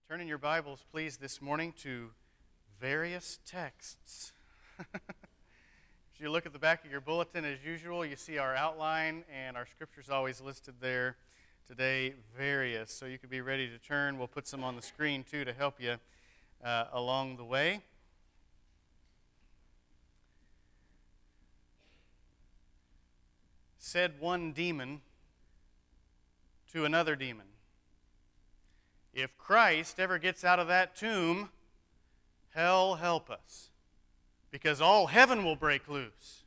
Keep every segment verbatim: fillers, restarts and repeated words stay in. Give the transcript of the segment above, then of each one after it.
Turn in your Bibles, please, this morning to various texts. As you look at the back of your bulletin, as usual, you see our outline, and our scripture's always listed there. Today, various. So you could be ready to turn. We'll put some on the screen, too, to help you uh, along the way. Said one demon to another demon, "If Christ ever gets out of that tomb, hell help us, because all heaven will break loose."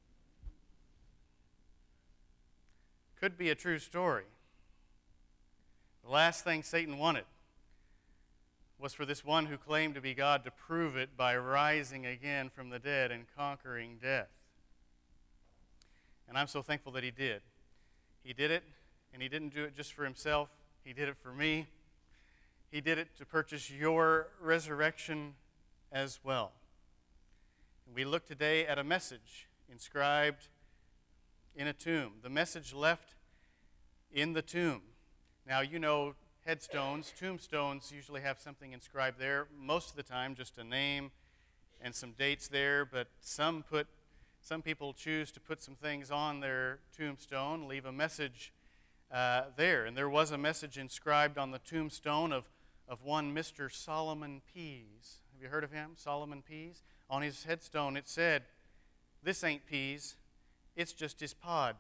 Could be a true story. The last thing Satan wanted was for this one who claimed to be God to prove it by rising again from the dead and conquering death. And I'm so thankful that he did. He did it, and he didn't do it just for himself. He did it for me. He did it to purchase your resurrection as well. And we look today at a message inscribed in a tomb. The message left in the tomb. Now, you know, headstones, tombstones usually have something inscribed there. Most of the time, just a name and some dates there, but some put, some people choose to put some things on their tombstone, leave a message uh, there. And there was a message inscribed on the tombstone of of one Mister Solomon Pease. Have you heard of him, Solomon Pease? On his headstone it said, "This ain't peas, it's just his pod."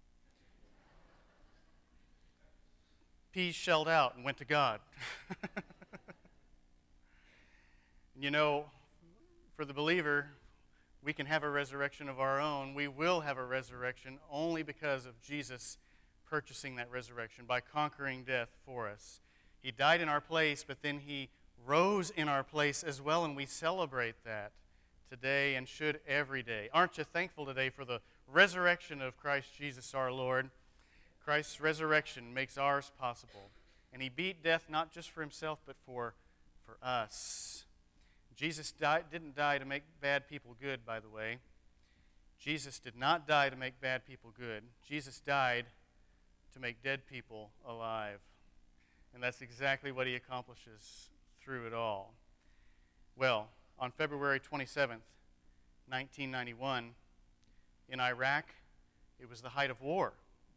Pease shelled out and went to God. You know, for the believer, we can have a resurrection of our own. We will have a resurrection only because of Jesus purchasing that resurrection by conquering death for us. He died in our place, but then he rose in our place as well, and we celebrate that today and should every day. Aren't you thankful today for the resurrection of Christ Jesus our Lord? Christ's resurrection makes ours possible. And he beat death not just for himself, but for, for us. Jesus died, didn't die to make bad people good, by the way. Jesus did not die to make bad people good. Jesus died to make dead people alive. And that's exactly what he accomplishes through it all. Well, on February twenty-seventh, nineteen ninety-one, in Iraq, it was the height of war.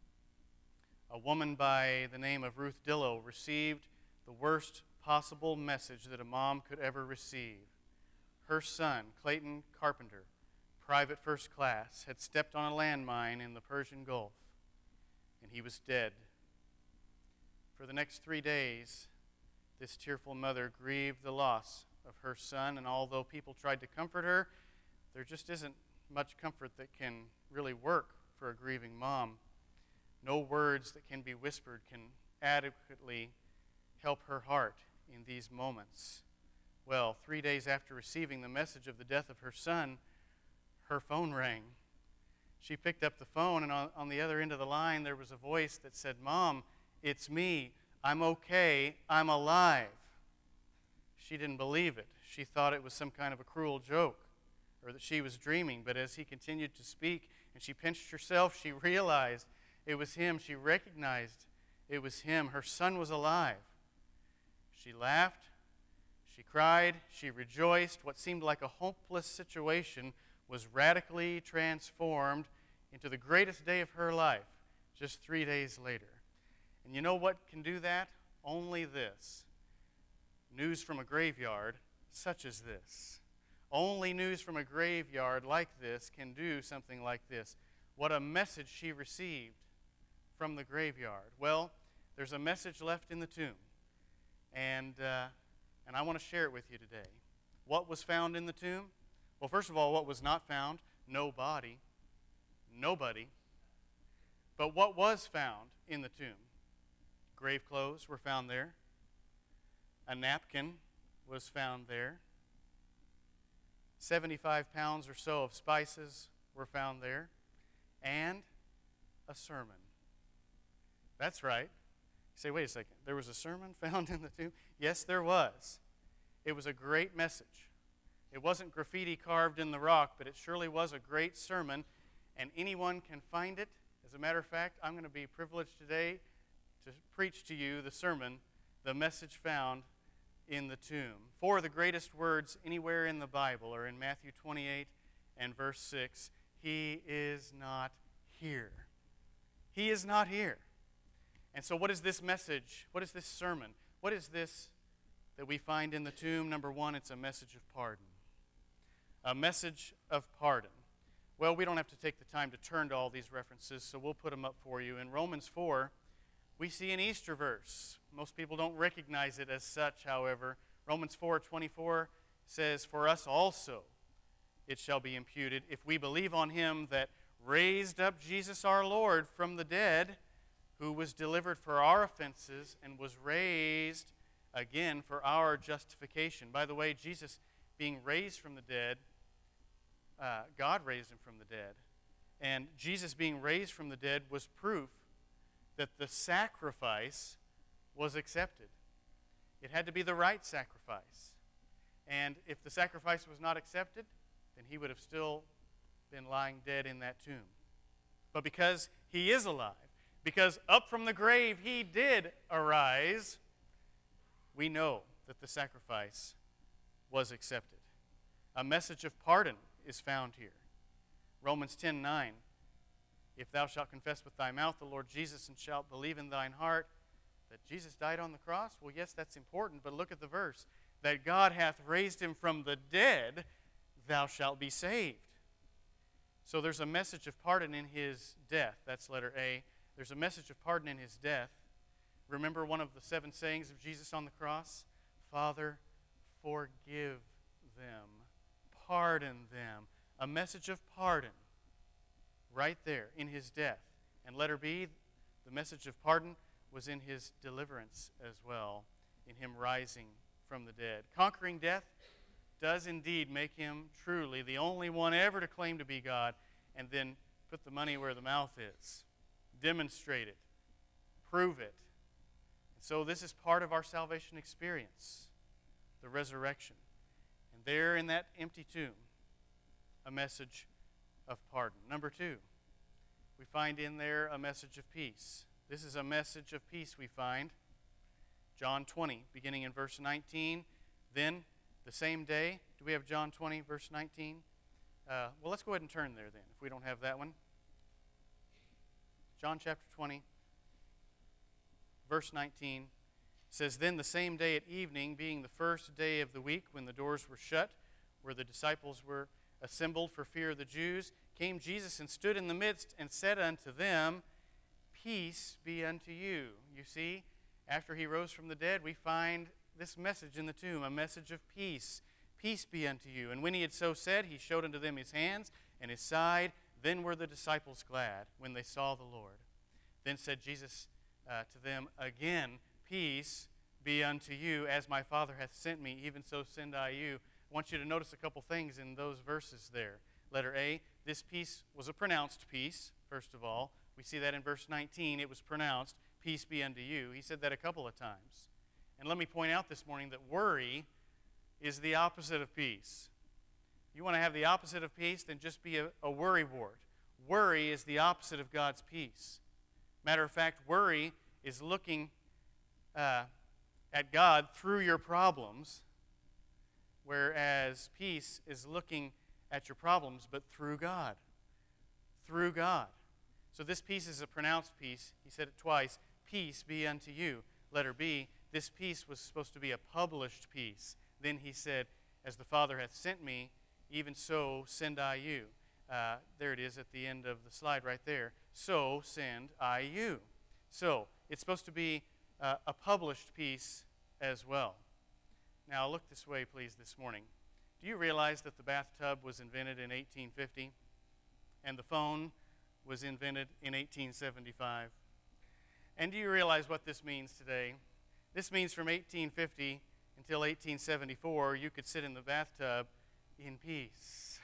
A woman by the name of Ruth Dillow received the worst possible message that a mom could ever receive. Her son, Clayton Carpenter, private first class, had stepped on a landmine in the Persian Gulf, and he was dead. For the next three days, this tearful mother grieved the loss of her son, and although people tried to comfort her, there just isn't much comfort that can really work for a grieving mom. No words that can be whispered can adequately help her heart in these moments. Well, three days after receiving the message of the death of her son, her phone rang. She picked up the phone, and on, on the other end of the line, there was a voice that said, "Mom, it's me. I'm okay. I'm alive." She didn't believe it. She thought it was some kind of a cruel joke or that she was dreaming. But as he continued to speak and she pinched herself, she realized it was him. She recognized it was him. Her son was alive. She laughed. She cried. She rejoiced. What seemed like a hopeless situation was radically transformed into the greatest day of her life just three days later. And you know what can do that? Only this. News from a graveyard such as this. Only news from a graveyard like this can do something like this. What a message she received from the graveyard. Well, there's a message left in the tomb. And, uh, and I want to share it with you today. What was found in the tomb? Well, first of all, what was not found? No body. Nobody. But what was found in the tomb? Grave clothes were found there. A napkin was found there. seventy-five pounds or so of spices were found there. And a sermon. That's right. You say, wait a second, there was a sermon found in the tomb? Yes, there was. It was a great message. It wasn't graffiti carved in the rock, but it surely was a great sermon, and anyone can find it. As a matter of fact, I'm going to be privileged today to preach to you the sermon, the message found in the tomb. Four of the greatest words anywhere in the Bible are in Matthew twenty-eight and verse six. He is not here. He is not here. And so what is this message? What is this sermon? What is this that we find in the tomb? Number one, it's a message of pardon. A message of pardon. Well, we don't have to take the time to turn to all these references, so we'll put them up for you. In Romans four, we see an Easter verse. Most people don't recognize it as such, however. Romans four twenty-four says, "For us also it shall be imputed, if we believe on him that raised up Jesus our Lord from the dead, who was delivered for our offenses and was raised again for our justification." By the way, Jesus being raised from the dead, uh, God raised him from the dead. And Jesus being raised from the dead was proof that the sacrifice was accepted. It had to be the right sacrifice. And if the sacrifice was not accepted, then he would have still been lying dead in that tomb. But because he is alive, because up from the grave he did arise, we know that the sacrifice was accepted. A message of pardon is found here. Romans ten nine, "If thou shalt confess with thy mouth the Lord Jesus and shalt believe in thine heart that Jesus died on the cross," well, yes, that's important, but look at the verse, "that God hath raised him from the dead, thou shalt be saved." So there's a message of pardon in his death. That's letter A. There's a message of pardon in his death. Remember one of the seven sayings of Jesus on the cross? "Father, forgive them, pardon them." A message of pardon right there in his death. And letter B, the message of pardon was in his deliverance as well, in him rising from the dead. Conquering death does indeed make him truly the only one ever to claim to be God, and then put the money where the mouth is. Demonstrate it. Prove it. And so this is part of our salvation experience, the resurrection. And there in that empty tomb, a message of pardon. Number two, we find in there a message of peace. This is a message of peace we find. John twenty, beginning in verse nineteen. "Then the same day," do we have John twenty, verse nineteen? Uh, well, let's go ahead and turn there then, if we don't have that one. John chapter twenty, verse nineteen says, "Then the same day at evening, being the first day of the week, when the doors were shut, where the disciples were assembled for fear of the Jews, came Jesus and stood in the midst and said unto them, Peace be unto you." You see, after he rose from the dead, we find this message in the tomb, a message of peace. "Peace be unto you." And when he had so said, he showed unto them his hands and his side. Then were the disciples glad when they saw the Lord. Then said Jesus uh, to them again, "Peace be unto you, as my Father hath sent me, even so send I you." I want you to notice a couple things in those verses there. Letter A, this peace was a pronounced peace, first of all. We see that in verse nineteen. It was pronounced, "Peace be unto you." He said that a couple of times. And let me point out this morning that worry is the opposite of peace. You want to have the opposite of peace, then just be a, a worrywart. Worry is the opposite of God's peace. Matter of fact, worry is looking uh, at God through your problems, whereas peace is looking at your problems, but through God. Through God. So this peace is a pronounced peace. He said it twice. "Peace be unto you." Letter B, this peace was supposed to be a published peace. Then he said, "As the Father hath sent me, even so send I you." Uh, there it is at the end of the slide right there. "So send I you." So it's supposed to be uh, a published peace as well. Now look this way, please, this morning. Do you realize that the bathtub was invented in eighteen fifty and the phone was invented in eighteen seventy-five? And do you realize what this means today? This means from eighteen fifty until eighteen seventy-four, you could sit in the bathtub in peace.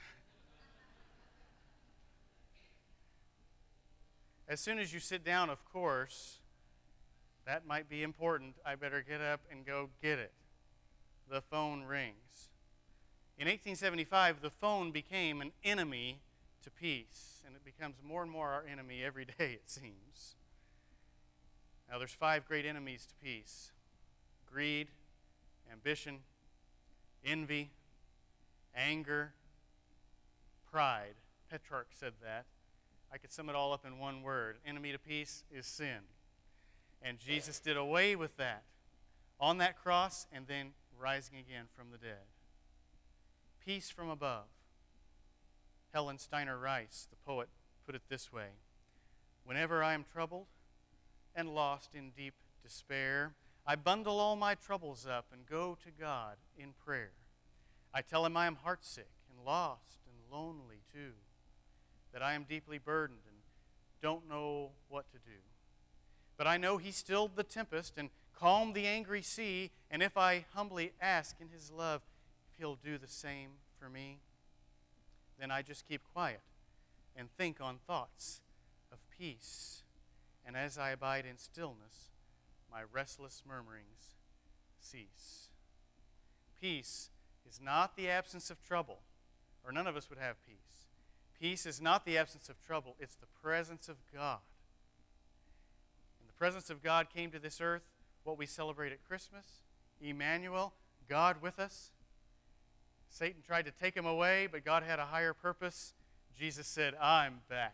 As soon as you sit down, of course, that might be important. I better get up and go get it. The phone rings. In eighteen seventy-five, the phone became an enemy to peace, and it becomes more and more our enemy every day, it seems. Now, there's five great enemies to peace: greed ambition, envy, anger, pride. Petrarch said that. I could sum it all up in one word. Enemy to peace is sin. And Jesus did away with that on that cross and then rising again from the dead. Peace from above. Helen Steiner Rice, the poet, put it this way: whenever I am troubled and lost in deep despair, I bundle all my troubles up and go to God in prayer. I tell him I am heartsick and lost and lonely too, that I am deeply burdened and don't know what to do. But I know he stilled the tempest and calmed the angry sea, and if I humbly ask in his love if he'll do the same for me, then I just keep quiet and think on thoughts of peace. And as I abide in stillness, my restless murmurings cease. Peace is not the absence of trouble, or none of us would have peace. Peace is not the absence of trouble, it's the presence of God. And the presence of God came to this earth, what we celebrate at Christmas, Emmanuel, God with us. Satan tried to take him away, but God had a higher purpose. Jesus said, I'm back.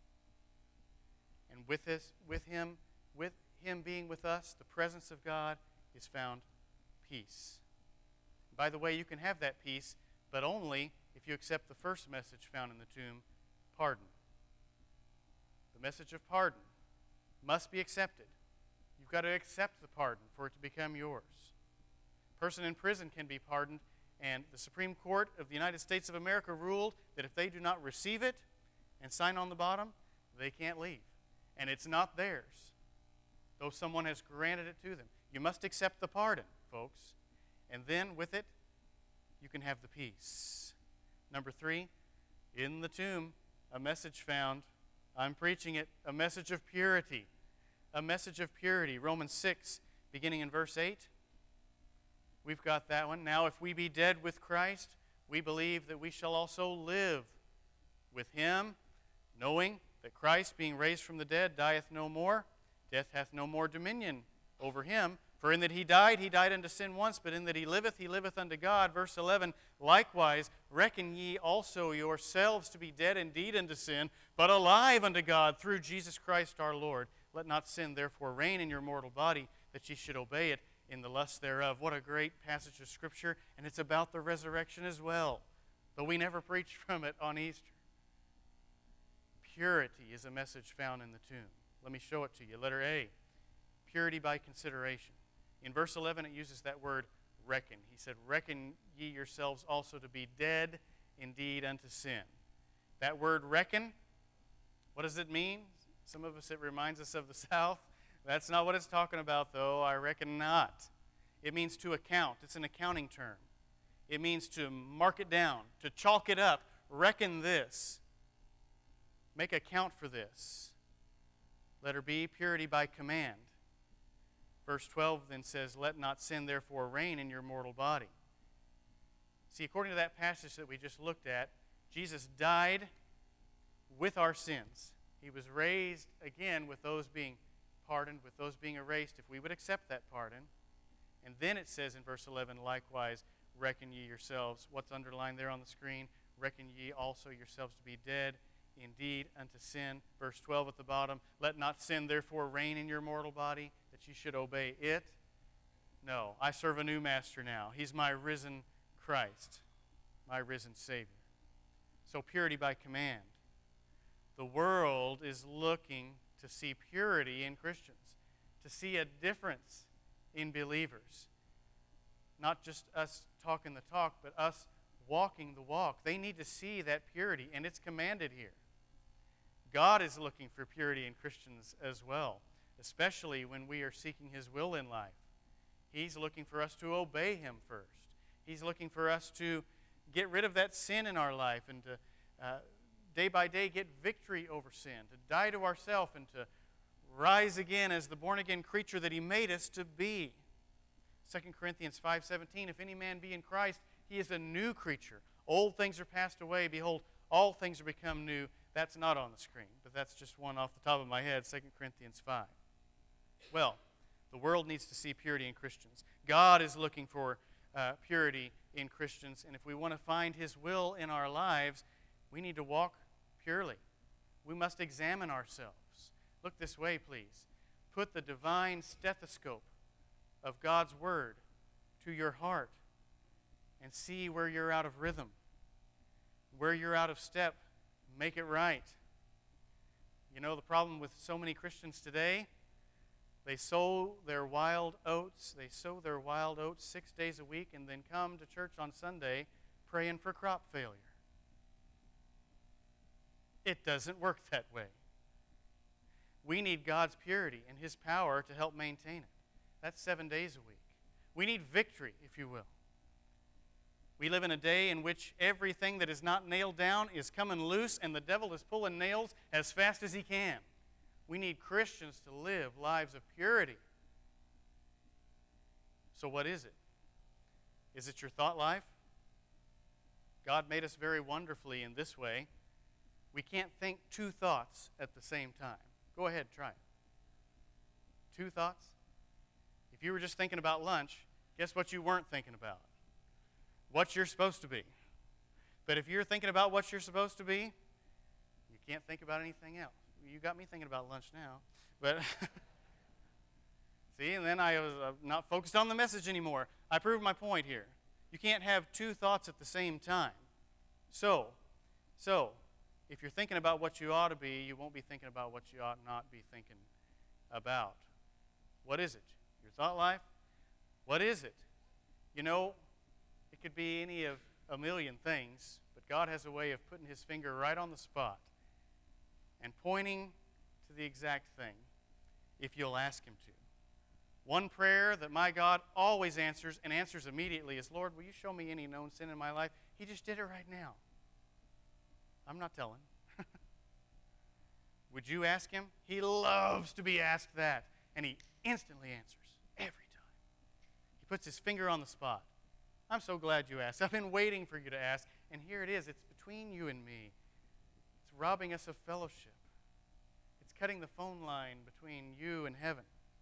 And with this, with him, with him being with us, the presence of God is found peace. By the way, you can have that peace, but only if you accept the first message found in the tomb, pardon. The message of pardon must be accepted. You've got to accept the pardon for it to become yours. A person in prison can be pardoned, and the Supreme Court of the United States of America ruled that if they do not receive it and sign on the bottom, they can't leave. And it's not theirs, though someone has granted it to them. You must accept the pardon, folks. And then with it, you can have the peace. Number three, in the tomb, a message found. I'm preaching it, a message of purity. A message of purity. Romans six, beginning in verse eight. We've got that one. Now, if we be dead with Christ, we believe that we shall also live with him, knowing that Christ, being raised from the dead, dieth no more. Death hath no more dominion over him. For in that he died, he died unto sin once, but in that he liveth, he liveth unto God. Verse eleven, likewise, reckon ye also yourselves to be dead indeed unto sin, but alive unto God through Jesus Christ our Lord. Let not sin therefore reign in your mortal body, that ye should obey it in the lust thereof. What a great passage of Scripture, and it's about the resurrection as well, though we never preach from it on Easter. Purity is a message found in the tomb. Let me show it to you. Letter A, purity by consideration. In verse eleven, it uses that word reckon. He said, reckon ye yourselves also to be dead indeed unto sin. That word reckon, what does it mean? Some of us, it reminds us of the South. That's not what it's talking about, though. I reckon not. It means to account. It's an accounting term. It means to mark it down, to chalk it up. Reckon this. Make account for this. Letter B, purity by command. Verse twelve then says, let not sin therefore reign in your mortal body. See, according to that passage that we just looked at, Jesus died with our sins. He was raised again with those being pardoned, with those being erased, if we would accept that pardon. And then it says in verse eleven, likewise, reckon ye yourselves. What's underlined there on the screen? Reckon ye also yourselves to be dead indeed unto sin. Verse twelve at the bottom, let not sin therefore reign in your mortal body, that you should obey it. No, I serve a new master now. He's my risen Christ, my risen Savior. So purity by command. The world is looking to see purity in Christians, to see a difference in believers. Not just us talking the talk, but us walking the walk. They need to see that purity, and it's commanded here. God is looking for purity in Christians as well, especially when we are seeking his will in life. He's looking for us to obey him first. He's looking for us to get rid of that sin in our life and to uh, day by day get victory over sin, to die to ourselves and to rise again as the born-again creature that he made us to be. Second Corinthians five seventeen, if any man be in Christ, he is a new creature. Old things are passed away. Behold, all things are become new. That's not on the screen, but that's just one off the top of my head, Second Corinthians five. Well, The world needs to see purity in Christians. God is looking for uh, purity in Christians, and if we want to find His will in our lives, we need to walk purely. We must examine ourselves. Look this way, please. Put the divine stethoscope of God's Word to your heart and see where you're out of rhythm, where you're out of step. Make it right. You know, the problem with so many Christians today, they sow their wild oats. They sow their wild oats six days a week and then come to church on Sunday praying for crop failure. It doesn't work that way. We need God's purity and His power to help maintain it. That's seven days a week. We need victory, if you will. We live in a day in which everything that is not nailed down is coming loose, and the devil is pulling nails as fast as he can. We need Christians to live lives of purity. So what is it? Is it your thought life? God made us very wonderfully in this way. We can't think two thoughts at the same time. Go ahead, try it. Two thoughts? If you were just thinking about lunch, guess what you weren't thinking about? What you're supposed to be. But if you're thinking about what you're supposed to be, you can't think about anything else. You got me thinking about lunch now. But see, and then I was uh, not focused on the message anymore. I proved my point here. You can't have two thoughts at the same time. So, so, if you're thinking about what you ought to be, you won't be thinking about what you ought not be thinking about. What is it? Your thought life? What is it? You know, it could be any of a million things, but God has a way of putting His finger right on the spot and pointing to the exact thing if you'll ask Him to. One prayer that my God always answers and answers immediately is, Lord, will you show me any known sin in my life? He just did it right now. I'm not telling. Would you ask Him? He loves to be asked that, and He instantly answers every time. He puts His finger on the spot. I'm so glad you asked. I've been waiting for you to ask, and here it is. It's between you and me. It's robbing us of fellowship. It's cutting the phone line between you and heaven.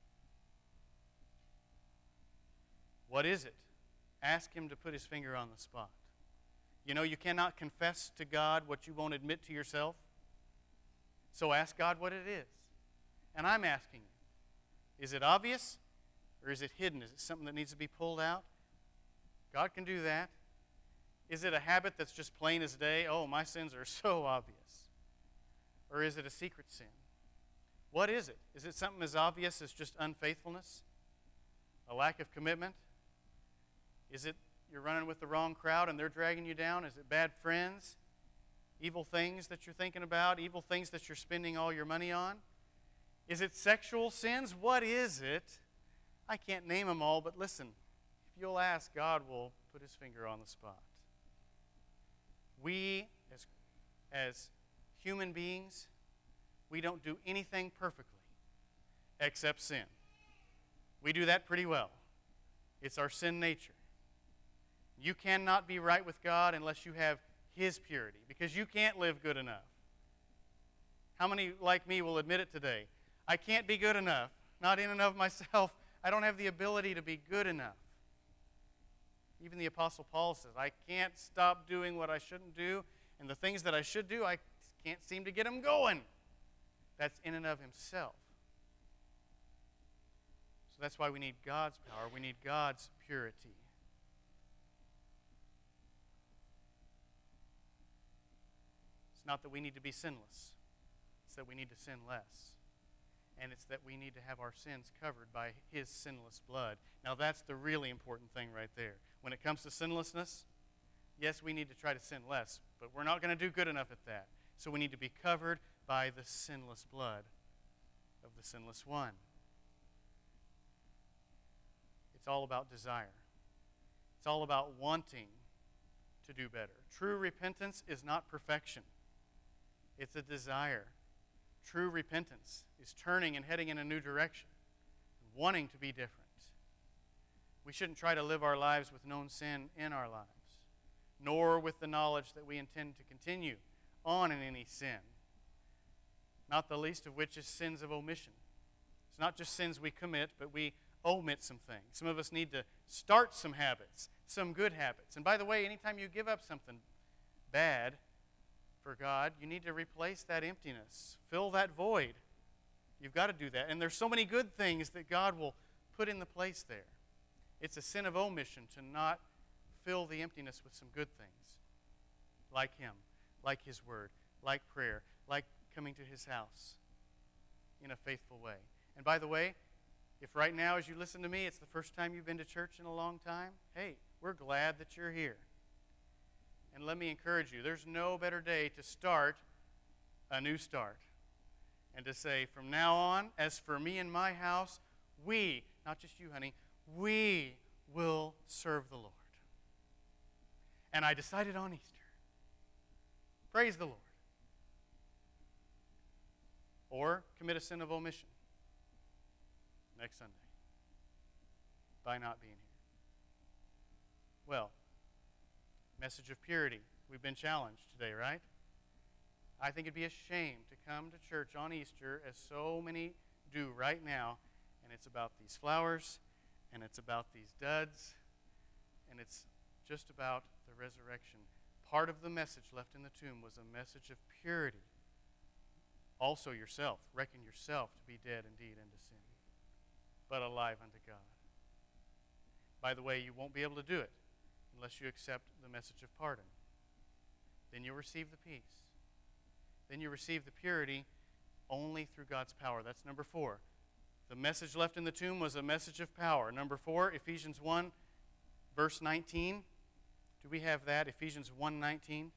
What is it? Ask Him to put His finger on the spot. You know, you cannot confess to God what you won't admit to yourself. So ask God what it is. And I'm asking you, is it obvious or is it hidden? Is it something that needs to be pulled out? God can do that. Is it a habit that's just plain as day? Oh, my sins are so obvious. Or is it a secret sin? What is it? Is it something as obvious as just unfaithfulness? A lack of commitment? Is it you're running with the wrong crowd and they're dragging you down? Is it bad friends? Evil things that you're thinking about? Evil things that you're spending all your money on? Is it sexual sins? What is it? I can't name them all, but listen. If you'll ask, God will put His finger on the spot. We, as, as human beings, we don't do anything perfectly except sin. We do that pretty well. It's our sin nature. You cannot be right with God unless you have His purity, because you can't live good enough. How many, like me, will admit it today? I can't be good enough. Not in and of myself. I don't have the ability to be good enough. Even the Apostle Paul says, I can't stop doing what I shouldn't do, and the things that I should do, I can't seem to get them going. That's in and of himself. So that's why we need God's power. We need God's purity. It's not that we need to be sinless. It's that we need to sin less. And it's that we need to have our sins covered by His sinless blood. Now that's the really important thing right there. When it comes to sinlessness, yes, we need to try to sin less, but we're not going to do good enough at that. So we need to be covered by the sinless blood of the sinless one. It's all about desire. It's all about wanting to do better. True repentance is not perfection. It's a desire. True repentance is turning and heading in a new direction, wanting to be different. We shouldn't try to live our lives with known sin in our lives, nor with the knowledge that we intend to continue on in any sin, not the least of which is sins of omission, It's not just sins we commit, but we omit some things. Some of us need to start some habits, some good habits. And by the way, anytime you give up something bad for God, you need to replace that emptiness. Fill that void. You've got to do that. And there's so many good things that God will put in the place there. It's a sin of omission to not fill the emptiness with some good things, like Him, like His Word, like prayer, like coming to His house in a faithful way. And by the way, if right now as you listen to me, it's the first time you've been to church in a long time, hey, we're glad that you're here. And let me encourage you, there's no better day to start a new start and to say, from now on, as for me and my house, we, not just you, honey, we will serve the Lord. And I decided on Easter. Praise the Lord. Or commit a sin of omission next Sunday by not being here. Well, message of purity. We've been challenged today, right? I think it'd be a shame to come to church on Easter, as so many do right now, and it's about these flowers, and it's about these duds, and it's just about the resurrection. Part of the message left in the tomb was a message of purity. Also yourself. Reckon yourself to be dead indeed unto sin, but alive unto God. By the way, you won't be able to do it unless you accept the message of pardon. Then you'll receive the peace. Then you receive the purity only through God's power. That's number four. The message left in the tomb was a message of power. Number four, Ephesians one, verse nineteen. Do we have that? Ephesians one nineteen.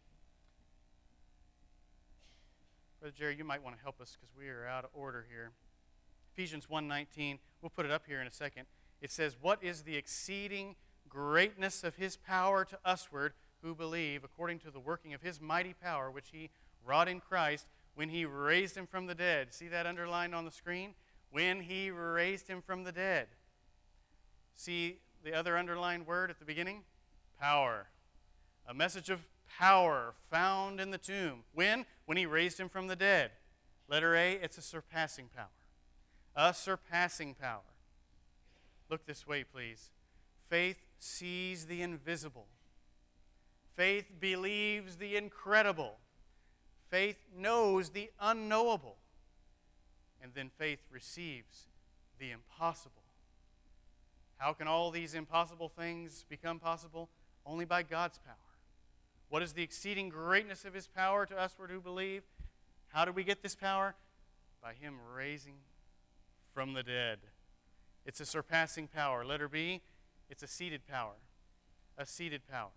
Brother Jerry, you might want to help us because we are out of order here. Ephesians one nineteen. We'll put it up here in a second. It says, "What is the exceeding greatness of His power to usward who believe, according to the working of His mighty power, which He wrought in Christ when He raised Him from the dead." See that underlined on the screen? When He raised Him from the dead. See the other underlined word at the beginning? Power. A message of power found in the tomb. When? When He raised Him from the dead. Letter A, it's a surpassing power. A surpassing power. Look this way, please. Faith sees the invisible. Faith believes the incredible. Faith knows the unknowable. And then faith receives the impossible. How can all these impossible things become possible? Only by God's power. What is the exceeding greatness of His power to us who believe? How do we get this power? By Him raising from the dead. It's a surpassing power. Letter B, it's a seated power. A seated power.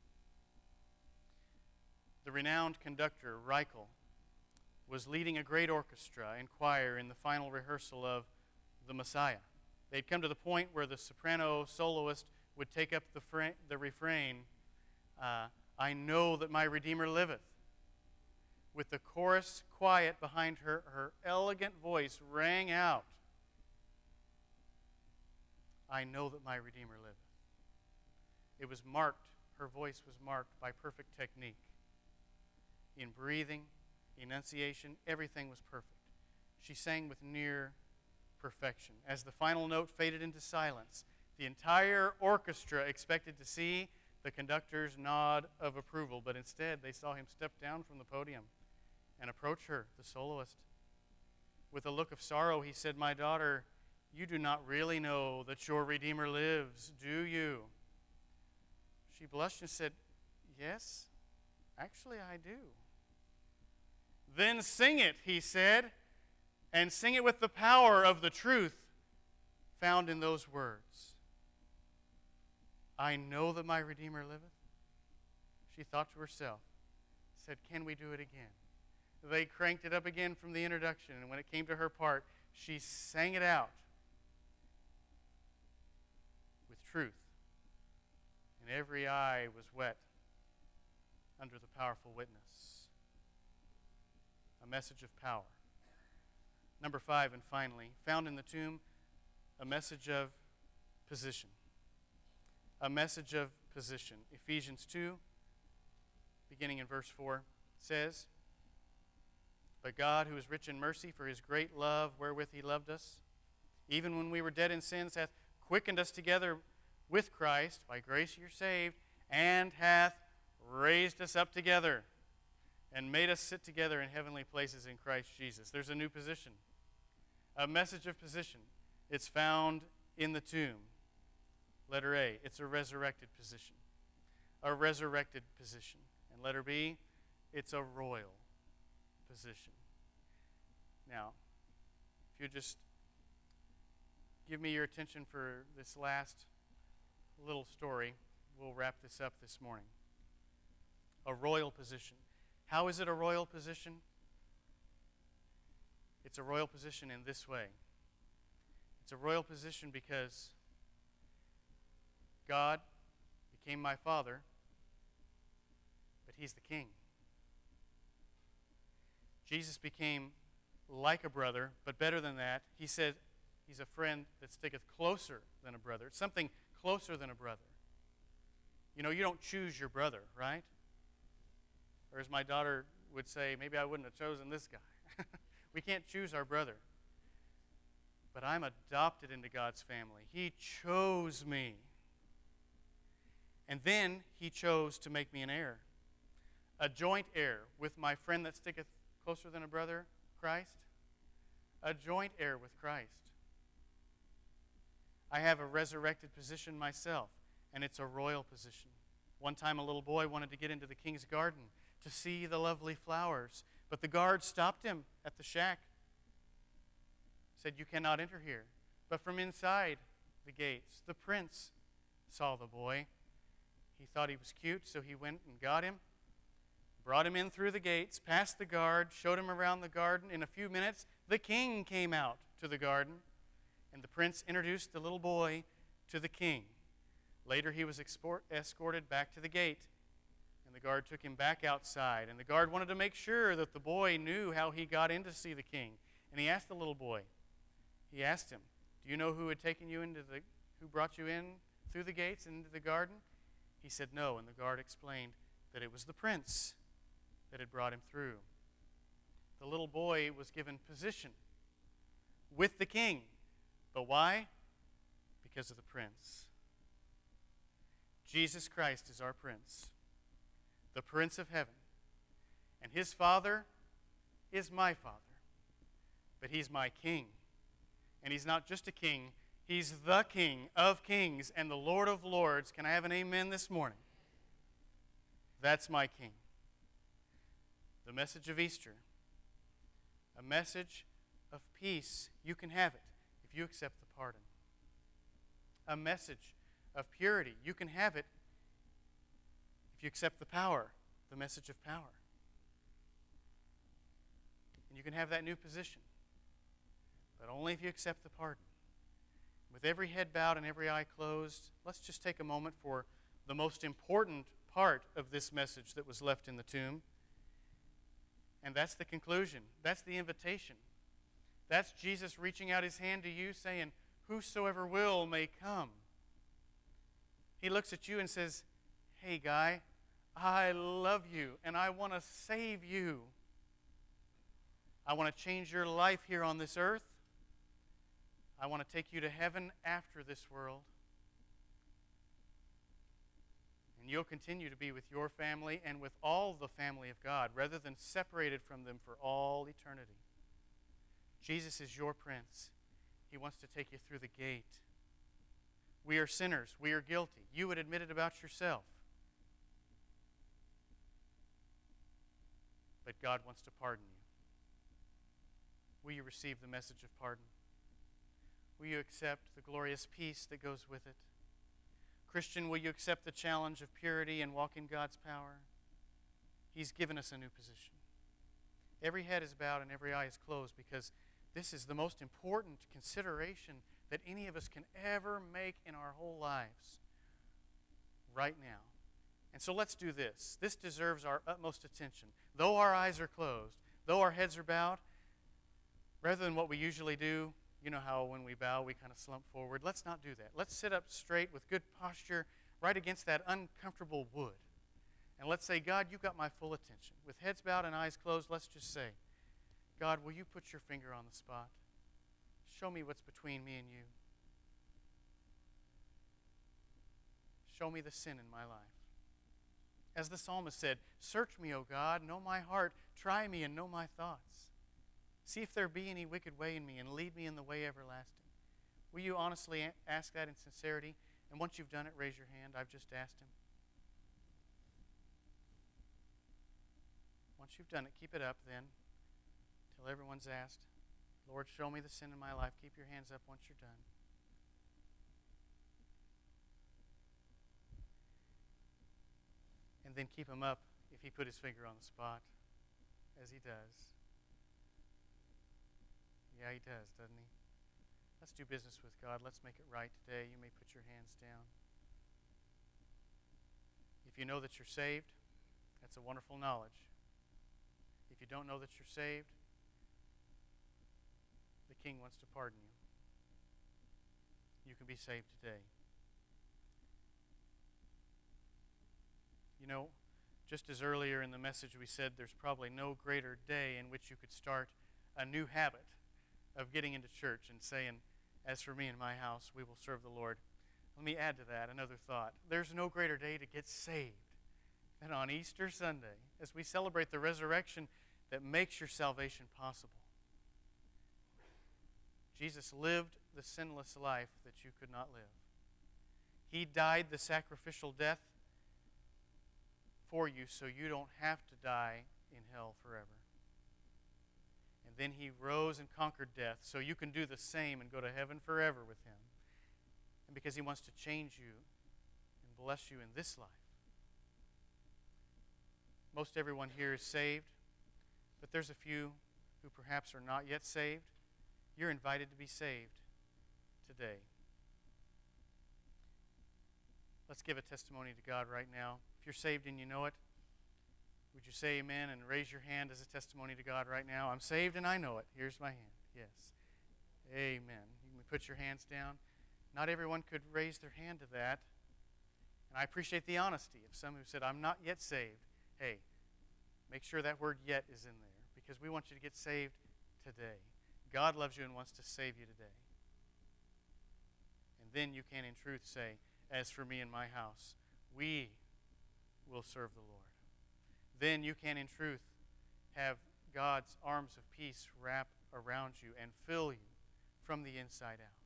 The renowned conductor, Reichel, was leading a great orchestra and choir in the final rehearsal of The Messiah. They'd come to the point where the soprano soloist would take up the, fra- the refrain, uh, "I know that my Redeemer liveth." With the chorus quiet behind her, her elegant voice rang out, "I know that my Redeemer liveth." It was marked, her voice was marked by perfect technique. In breathing, enunciation, everything was perfect. She sang with near perfection. As the final note faded into silence, the entire orchestra expected to see the conductor's nod of approval, but instead they saw him step down from the podium and approach her, the soloist. With a look of sorrow, he said, "My daughter, you do not really know that your Redeemer lives, do you?" She blushed and said, "Yes, actually I do." "Then sing it," he said, "and sing it with the power of the truth found in those words. I know that my Redeemer liveth." She thought to herself, said, "Can we do it again?" They cranked it up again from the introduction, and when it came to her part, she sang it out with truth. And every eye was wet under the powerful witness. A message of power. Number five, and finally, found in the tomb, a message of position. A message of position. Ephesians two, beginning in verse four, says, "But God, who is rich in mercy, for His great love wherewith He loved us, even when we were dead in sins, hath quickened us together with Christ. By grace you're saved, and hath raised us up together and made us sit together in heavenly places in Christ Jesus. There's a new position, a message of position. It's found in the tomb. Letter A, it's a resurrected position. A resurrected position. And letter B, it's a royal position. Now, if you just give me your attention for this last little story, we'll wrap this up this morning. A royal position. How is it a royal position? It's a royal position in this way. It's a royal position because God became my father, but he's the king. Jesus became like a brother, but better than that, he said he's a friend that sticketh closer than a brother. It's something closer than a brother. You know, you don't choose your brother, right? Or as my daughter would say, maybe I wouldn't have chosen this guy. We can't choose our brother. But I'm adopted into God's family. He chose me. And then he chose to make me an heir. A joint heir with my friend that sticketh closer than a brother, Christ. A joint heir with Christ. I have a resurrected position myself, and it's a royal position. One time a little boy wanted to get into the king's garden to see the lovely flowers, but the guard stopped him at the shack. Said, "You cannot enter here." But from inside the gates, the prince saw the boy. He thought he was cute, so he went and got him, brought him in through the gates, past the guard, showed him around the garden. In a few minutes, the king came out to the garden, and the prince introduced the little boy to the king. Later, he was export, escorted back to the gate, and the guard took him back outside. And the guard wanted to make sure that the boy knew how he got in to see the king. And he asked the little boy, he asked him, "Do you know who had taken you into the, who brought you in through the gates and into the garden?" He said no, and the guard explained that it was the prince that had brought him through. The little boy was given position with the king. But why? Because of the prince. Jesus Christ is our prince, the Prince of Heaven. And his Father is my Father. But he's my king. And he's not just a king, he's the King of kings and the Lord of lords. Can I have an amen this morning? That's my king. The message of Easter, a message of peace. You can have it if you accept the pardon. A message of purity. You can have it if you accept the power, the message of power. And you can have that new position, but only if you accept the pardon. With every head bowed and every eye closed, let's just take a moment for the most important part of this message that was left in the tomb. And that's the conclusion. That's the invitation. That's Jesus reaching out his hand to you saying, "Whosoever will may come." He looks at you and says, "Hey, guy, I love you and I want to save you. I want to change your life here on this earth. I want to take you to heaven after this world. And you'll continue to be with your family and with all the family of God rather than separated from them for all eternity. Jesus is your prince. He wants to take you through the gate. We are sinners. We are guilty. You would admit it about yourself. But God wants to pardon you. Will you receive the message of pardon? Will you accept the glorious peace that goes with it? Christian, will you accept the challenge of purity and walk in God's power? He's given us a new position. Every head is bowed and every eye is closed because this is the most important consideration that any of us can ever make in our whole lives right now. And so let's do this. This deserves our utmost attention. Though our eyes are closed, though our heads are bowed, rather than what we usually do, you know how when we bow we kind of slump forward. Let's not do that. Let's sit up straight with good posture right against that uncomfortable wood. And let's say, God, you've got my full attention. With heads bowed and eyes closed, let's just say, God, will you put your finger on the spot? show me what's between me and you. Show me the sin in my life. As the psalmist said, search me, O God, know my heart, try me and know my thoughts. See if there be any wicked way in me and lead me in the way everlasting. Will you honestly ask that in sincerity? And once you've done it, raise your hand. I've just asked him. Once you've done it, keep it up then until everyone's asked. Lord, show me the sin in my life. Keep your hands up once you're done. And then keep him up if he put his finger on the spot, as he does. Yeah, he does, doesn't he? Let's do business with God. Let's make it right today. You may put your hands down. If you know that you're saved, that's a wonderful knowledge. If you don't know that you're saved, the King wants to pardon you. You can be saved today. You know, just as earlier in the message we said there's probably no greater day in which you could start a new habit of getting into church and saying, as for me and my house, we will serve the Lord. Let me add to that another thought. There's no greater day to get saved than on Easter Sunday, as we celebrate the resurrection that makes your salvation possible. Jesus lived the sinless life that you could not live. He died the sacrificial death for you so you don't have to die in hell forever. And then he rose and conquered death so you can do the same and go to heaven forever with him. And because he wants to change you and bless you in this life. Most everyone here is saved, but there's a few who perhaps are not yet saved. You're invited to be saved today. Let's give a testimony to God right now. If you're saved and you know it, would you say amen and raise your hand as a testimony to God right now? I'm saved and I know it. Here's my hand. Yes. Amen. You can put your hands down. Not everyone could raise their hand to that. And I appreciate the honesty of some who said, I'm not yet saved. Hey, make sure that word yet is in there because we want you to get saved today. God loves you and wants to save you today. And then you can in truth say, as for me and my house, we will serve the Lord. Then you can in truth have God's arms of peace wrap around you and fill you from the inside out.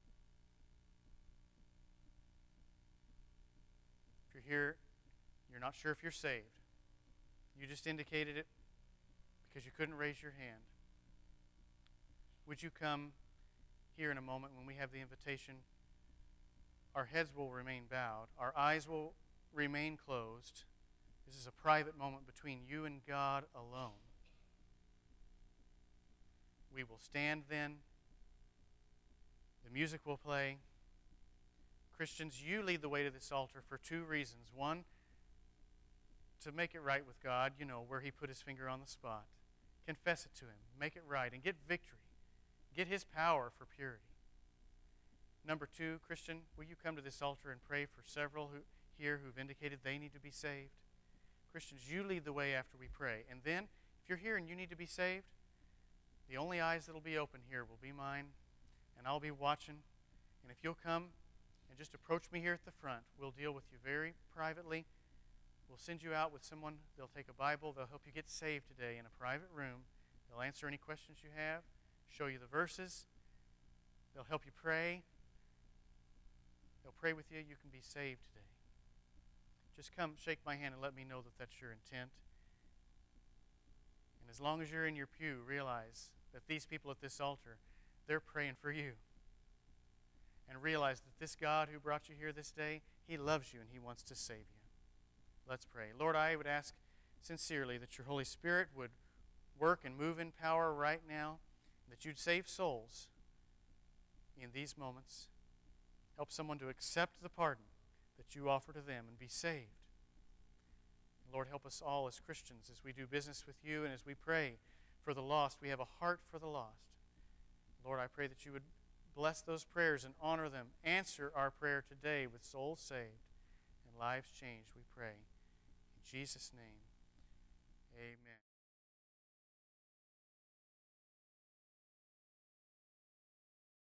If you're here, you're not sure if you're saved. You just indicated it because you couldn't raise your hand. Would you come here in a moment when we have the invitation? Our heads will remain bowed. Our eyes will remain closed. This is a private moment between you and God alone. We will stand then. The music will play. Christians, you lead the way to this altar for two reasons. One, to make it right with God, you know, where he put his finger on the spot. Confess it to him. Make it right and get victory. Get his power for purity. Number two, Christian, will you come to this altar and pray for several who, here who've indicated they need to be saved? Christians, you lead the way after we pray. And then, if you're here and you need to be saved, the only eyes that will be open here will be mine, and I'll be watching. And if you'll come and just approach me here at the front, we'll deal with you very privately. We'll send you out with someone. They'll take a Bible. They'll help you get saved today in a private room. They'll answer any questions you have, show you the verses. They'll help you pray. They'll pray with you. You can be saved today. Just come shake my hand and let me know that that's your intent. And as long as you're in your pew, realize that these people at this altar, they're praying for you. And realize that this God who brought you here this day, he loves you and he wants to save you. Let's pray. Lord, I would ask sincerely that your Holy Spirit would work and move in power right now, that you'd save souls in these moments. Help someone to accept the pardon that you offer to them and be saved. Lord, help us all as Christians as we do business with you and as we pray for the lost. We have a heart for the lost. Lord, I pray that you would bless those prayers and honor them. Answer our prayer today with souls saved and lives changed, we pray. In Jesus' name, amen.